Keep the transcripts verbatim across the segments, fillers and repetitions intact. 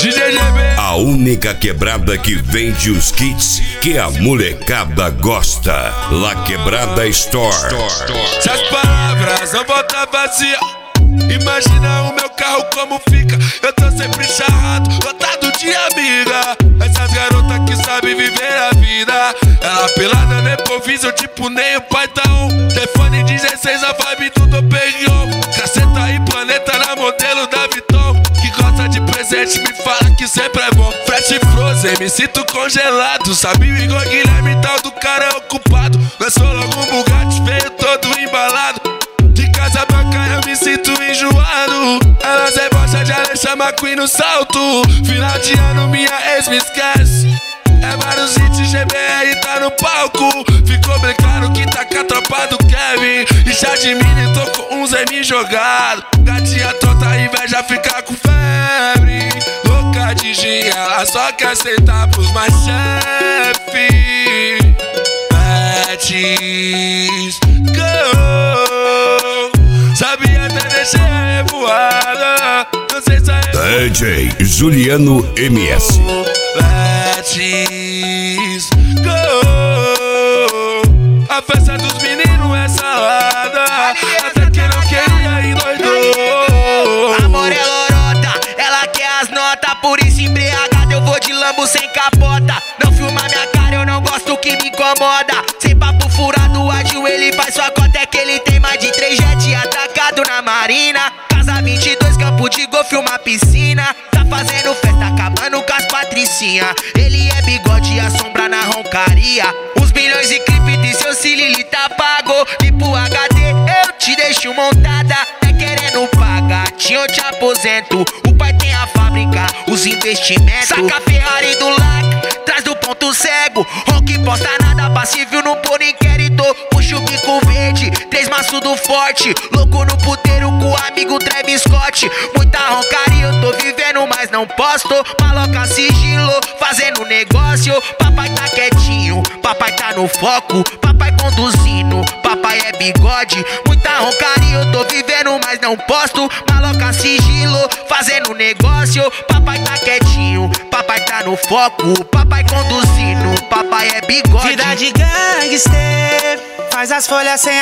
D J G B. A única quebrada que vende os kits que a molecada gosta. La Quebrada Store. Se as palavras não voltam vazia, imagina o meu carro como fica. Eu tô sempre charrado, lotado de amiga. Essas garotas que sabem viver a vida. Ela pelada no improviso, tipo nem o pai tá um. Telefone dezesseis, a vibe tudo pegou. Caceta e planeta na modelo da Viton. Que gosta de presente, me fala que sempre é bom. Fresh frozen, me sinto congelado. Sabe o Igor Guilherme, tal do cara é ocupado. Lançou logo um Bugatti, veio todo embalado. De Casa Branca eu me sinto enjoado. Elas debocham de Alexandre McQueen no salto. Final de ano minha ex me esquece. É vários hits, G B R tá no palco. Ficou bem claro que tá com a tropa do Kevin. E já de mini tô com uns M jogado. Gatinha tonta, inveja fica com febre. Louca de gin, ela só quer sentar pros mais chefe. Betis, go. Sabia até deixar a revoada. Não sei se é D J Juliano M S. Betis, go. A festa dos meninos é salada. Até quem não queria endoidou. Amor é lorota, ela quer as notas. Por isso embriagado eu vou de Lambo sem capota. Não filma minha cara, eu não gosto que me incomoda. Sem papo furado, ágil ele faz sua cota. É que ele tem mais de três jet atacado na marina. Casa vinte e dois, campo de golfe, uma piscina. Tá fazendo festa, acabando com as patricinha. Ele é bigode e a sombra na roncaria. Uns milhões de clipe de seu Cilili tá pago. E pro H D eu te deixo montada. É querendo pagar, eu te aposento. O pai tem a fábrica, os investimentos. Saca a Ferrari do Lac, traz do ponto cego. Rock posta nada, passível no por inquérito. Puxa o bico verde, três maços do forte. Louco no puteiro com o amigo Travis Scott. Muita roncaria, eu tô vivendo, mas não posto. Maloca sigilo, fazendo negócio. Papai tá quietinho, papai tá no foco. Papai conduzindo, papai é bigode. Muita roncaria, eu tô vivendo, mas não posto. Maloca sigilo, fazendo negócio. Papai tá quietinho, papai tá no foco. Papai conduzindo, papai é bigode. Vida de gangster, faz as folhas sem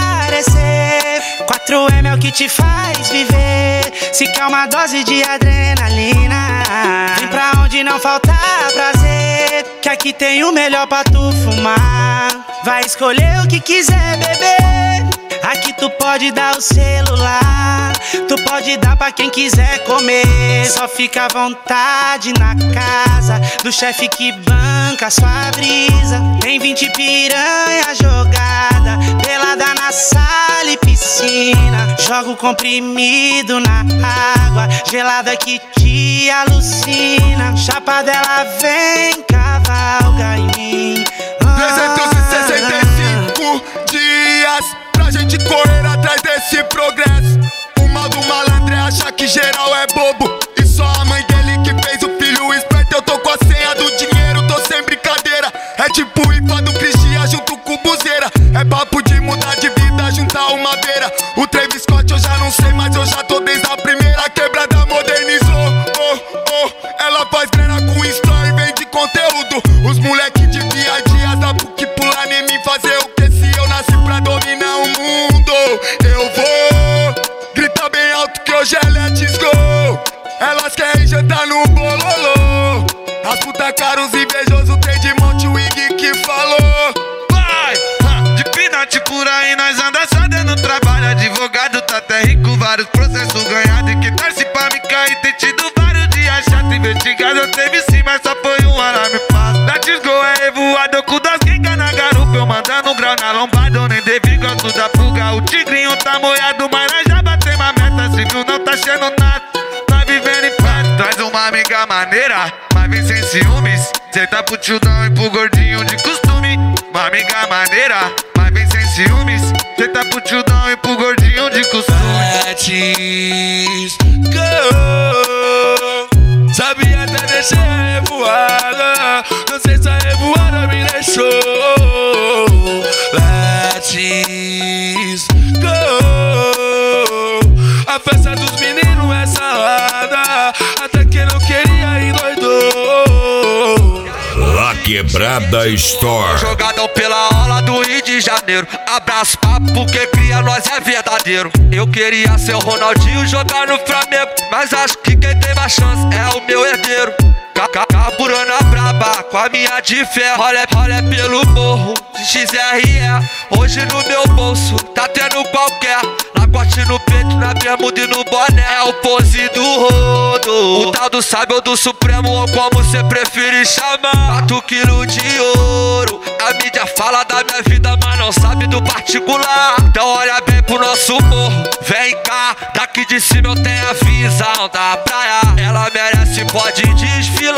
aparecer. quatro M é o que te faz viver. Se quer uma dose de adrenalina, vem pra onde não falta prazer. Que aqui tem o melhor pra tu fumar. Vai escolher o que quiser beber. Aqui tu pode dar o celular, tu pode dar pra quem quiser comer. Só fica à vontade na casa do chefe que banca a sua brisa. Tem vinte piranha jogada, pelada na sala e piscina. Joga o comprimido na água gelada que te alucina. Chapa dela vem, cavalga em mim. trezentos e sessenta e cinco dias pra gente correr atrás desse progresso. O mal do malandro é achar que geral é bobo. E só a mãe dele que fez o filho esperto. Eu tô com a senha do dinheiro, tô sem brincadeira. É tipo o I P A do Cristian junto com o Buzeira. É papo de mudar de vida, juntar uma beira. O Travis Scott eu já não sei, mas eu já tô desde a primeira. A quebrada modernizou, oh, oh. Ela faz grana com story, vende conteúdo. Os moleque de dia a dia dá pro que pular em mim. Fazer o que se eu nasci pra dominar o mundo. Eu vou gritar bem alto que hoje é let's go. Elas querem jantar no bololô. As puta caros invejosos tem de monte o Iggy que falou. Vai, de pinate por aí nós anda só dando trabalho. Advogado tá até rico, vários processos ganhados. E que torce pra me cair, tem tido vários dias chato. Investigado teve sim, mas só foi um alarme fácil. Let's go é revoado com das gingas na garupa. Eu mandando um grau na lombada, eu nem devi, gosto da fuga. O tigrinho tá moiado, mas nós já batemos a meta. Se viu, não tá achando nada, tá vivendo em paz. Traz uma amiga maneira, mas vem sem ciúmes. Cê tá pro tildão e pro gordinho de costume. Uma amiga maneira, mas vem sem ciúmes. Cê tá pro tildão e pro gordinho de costume. Betis, go. Sabia até deixar a revoada. Não sei se a revoada me deixou. Betis, go. A festa dos meninos é salada. Até quem não queria Quebrada Store. Jogadão pela aula do Rio de Janeiro. Abraço papo porque cria nós é verdadeiro. Eu queria ser o Ronaldinho jogar no Flamengo, mas acho que quem tem mais chance é o meu herdeiro. Carburando a braba com a minha de ferro. Olha, olha pelo morro de X R E. Hoje no meu bolso tá tendo qualquer lagote no peito, na bermuda e no boné. É o pose do rodo, o tal do sábio do Supremo, ou como cê preferir chamar. Quatro quilos de ouro. A mídia fala da minha vida, mas não sabe do particular. Então olha bem pro nosso morro. Vem cá, daqui de cima eu tenho a visão da praia. Ela merece, pode desfilar.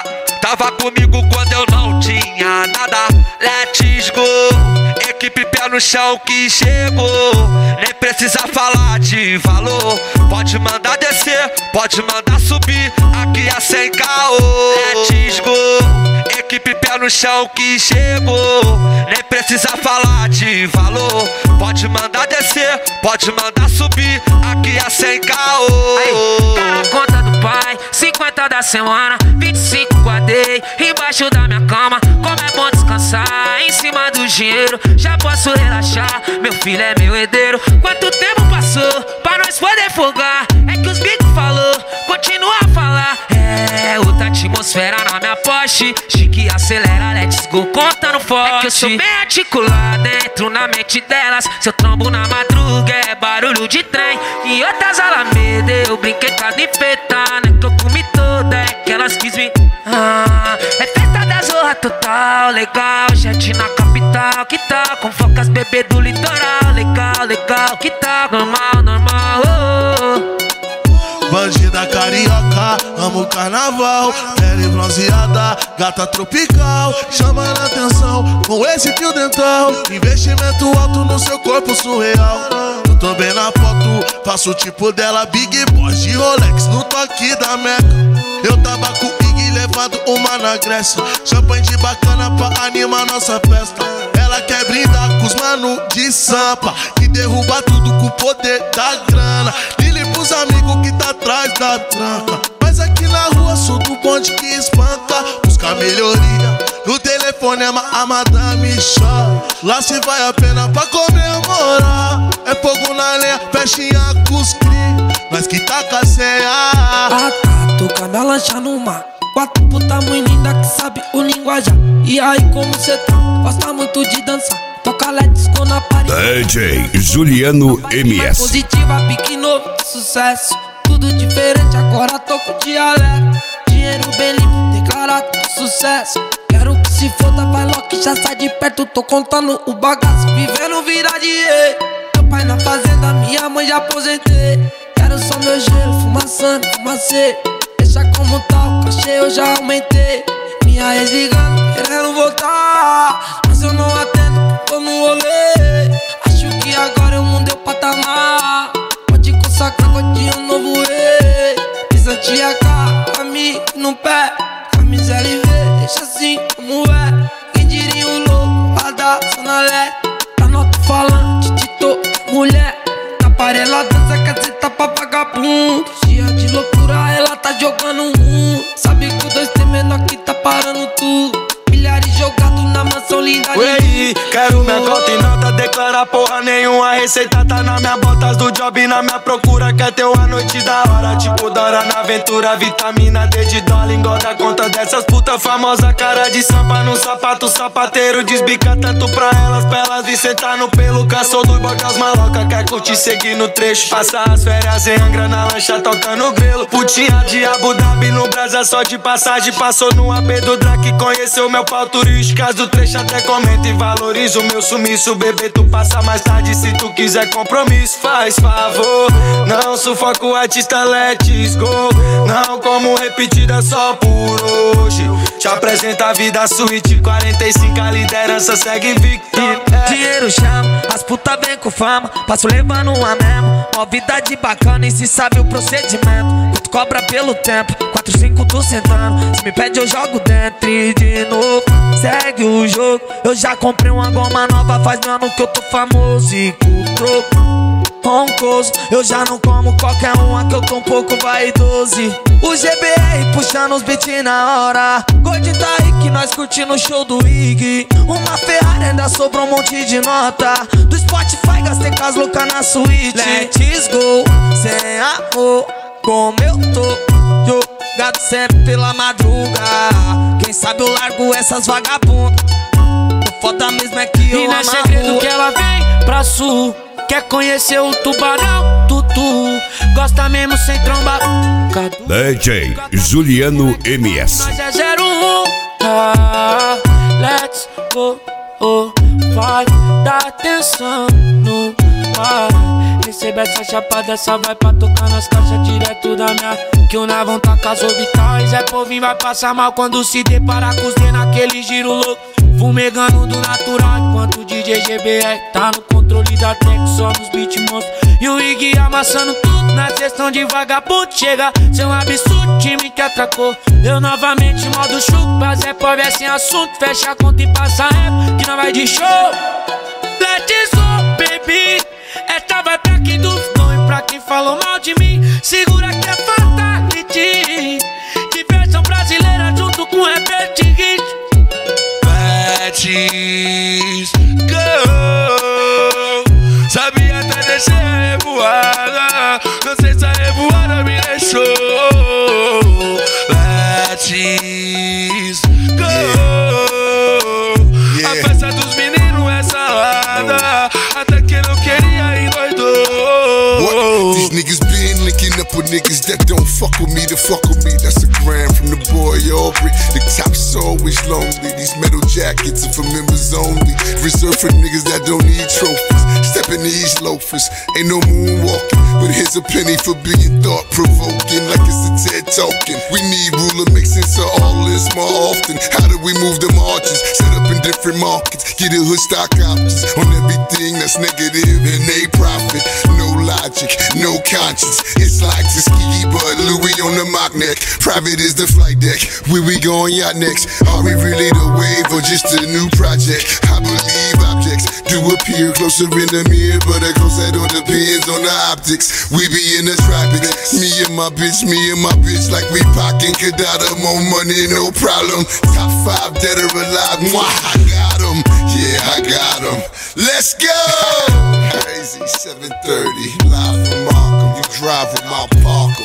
Tava comigo quando eu não tinha nada. Let's go. Equipe pé no chão que chegou. Nem precisa falar de valor. Pode mandar descer, pode mandar subir. Aqui é sem caô. Let's go. Equipe pé no chão que chegou. Nem precisa falar de valor. Pode mandar descer, pode mandar subir. Aqui é sem caô. Aí, tá na conta do pai, cinquenta da semana, vinte e cinco guardei embaixo da minha cama. Como é bom descansar em cima do dinheiro. Já posso relaxar, meu filho é meu herdeiro. Quanto tempo passou pra nós poder folgar? É que os bicos falou, continua a falar. É outra atmosfera na minha Porsche. Chique acelera, let's go, contando forte. É que eu sou bem articulado, entro na mente delas. Seu trombo na madruga é barulho de trem. Em outras alamedas eu brinquei com as enfeitadas. Que eu comi toda, é que elas quis me... Ah, é festa da zorra total, legal. Jet na capital, que tal? Com focas bebê do litoral. Legal, legal, que tal? Normal, normal, oh, oh. Bandida carioca, amo carnaval. Pele bronzeada, gata tropical. Chamando a atenção com esse fio dental. Investimento alto no seu corpo surreal. Eu tô bem na foto, faço o tipo dela. Big Boss de Rolex no toque da Meca. Eu tava com o Big levando uma na Grécia. Champanhe de bacana pra animar nossa festa. Ela quer brindar com os mano de Sampa, que derruba tudo com o poder da grana. Lili pros amigos que tá atrás da tranca. Mas aqui na rua sou do bonde que espanca. Busca melhoria, no telefone a madame chora. Lá se vai a pena pra comemorar. É fogo na lenha, festinha com os cri. Nós que tá com a ceia. Ah tá, toca minha lancha no mar. Quatro puta muito linda que sabe o linguajar. E aí como cê tá? Gosta muito de dançar. Toca let's go na parede. D J Juliano M S. Positiva, pique novo, sucesso. Tudo diferente, agora tô com dialeto. Dinheiro bem limpo, declarado sucesso. Quero que se foda, vai logo que já sai de perto. Tô contando o bagaço, vivendo vida de rei. Meu pai na fazenda, minha mãe já aposentei. Quero só meu gelo, fumaçando, fumacê. Deixa como tá, o cachê eu já aumentei. Minha ex ligando, querendo voltar. Mas eu não atendo, tô no rolê. Acho que agora eu mudei o patamar. Pode consagrar godinho um novo rei. Pisante a cara, amigo no pé. Camisa L V, deixa assim como é. Quem diria um louco, lá da Zona Leste. Tá no alto-falante, Tito, mulher. Na parela dança, caseta pra vagabundo. Dia de loucura, ela tá jogando um. Sabe que o dois tem menor que tá parando tudo. Milhares jogados na mansão linda. Ué, quero minha conta e nota, declarar porra nenhuma. Receita tá na minha botas do job, na minha procura. Quer ter uma noite da hora, tipo Dora na aventura. Vitamina D de dólar, engorda conta dessas puta famosa. Cara de sampa no sapato, sapateiro desbica tanto pra elas, pra elas vir sentar no pelo. Caçou do boca as maloca, quer curtir, seguir no trecho. Passar as férias em Angra na lancha, tocando grelo. Putinha de Abu Dhabi no brasa, só de passagem. Passou no A B do Drake, conheceu meu pau turístico. Caso do trecho até comenta e valoriza o meu sumiço. Bebê, tu passa mais tarde se tu quiser compromisso. Faz favor, não sufoca o artista, let's go. Não como repetida só por hoje. Te apresenta a vida suíte, quarenta e cinco a liderança segue invicto. Dinheiro chama, as puta vem com fama. Passo levando uma mesmo, uma vida de bacana e se sabe o procedimento. Tu cobra pelo tempo, quatro, cinco tu sentando. Se me pede eu jogo dentro e de novo segue o jogo. Eu já comprei uma goma nova, faz um ano que eu tô famoso e com troco. roncoso. Eu já não como qualquer uma que eu tô um pouco vaidoso. O G B R puxando os beats na hora. Gordinho tá aí que nós curtindo o show do Iggy. Uma Ferrari ainda sobrou um monte de nota. Do Spotify gastei com as loucas na suíte. Let's go, sem amor, como eu tô. Jogado sempre pela madruga. Quem sabe eu largo essas vagabundas. O foda mesmo é que eu amo. E não é segredo que ela vem pra sul. Quer conhecer o tubarão, tutu. Gosta mesmo sem trombar. D J Juliano M S. Nós é zero um. Ah, let's go. Oh, vai dar atenção no pai. Recebe essa chapada, essa vai pra tocar nas caixas direto da minha. Que o Navão tá com as orbitais. É povinho, vai passar mal quando se deparar com os D naquele giro louco. Fumegando do natural, enquanto o D J G B R tá no controle da tech, só nos beat monstros. E o Iggy amassando tudo na sessão de vagabundo. Chega, seu absurdo, time que atracou. Eu novamente modo chupa, Zé pobre é sem assunto. Fecha a conta e passa rap, que não vai de show. Let's go, baby. Esta vai pra quem duvidou e pra quem falou mal de mim. Segura que é fatality. Diversão brasileira junto com repete hit. Let's go. Sabia até deixar a revoada. Não sei se a revoada me deixou. Let's go. Yeah. Yeah. A festa dos meninos é salada. Oh. Até que não queria e doidou. What? These niggas been linking up with niggas that don't fuck with me to fuck with me. That's a gram from the boy Aubrey. The top's always lonely. These metal jackets are for members only. Reserved for niggas that don't need trophies. Stepping these loafers, ain't no moonwalking. But here's a penny for being thought-provoking, like it's a TED talking. We need ruler mixing so all this more often. How do we move the margins? Set up in different markets. Get a hood stock options on everything that's negative and they profit. No logic, no conscience. It's like Tuskegee, but Louis on the mock neck. Private is the flight deck. Where we going yacht next? Are we really the wave or just a new project? I believe objects do appear closer in the mirror, but of course that all depends on the optics. We be in the tropics. Me and my bitch, me and my bitch, like we pockin' Kadada. More money, no problem. Top five dead or alive. Mwah, I got 'em. Yeah, I got 'em. Let's go. Crazy seven thirty, live from Markham. You drive from my Parker.